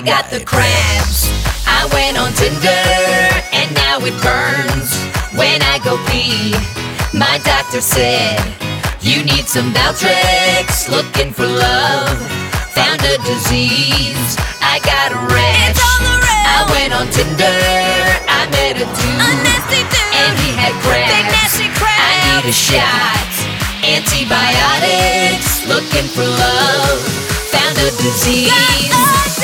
got the crabs. I went on Tinder and now it burns when I go pee. My doctor said, you need some Valtrex, looking for love. Found a disease, I got a rash. I went on Tinder, I met a dude, and he had crabs. I need a shot, antibiotics, looking for love. Found a disease.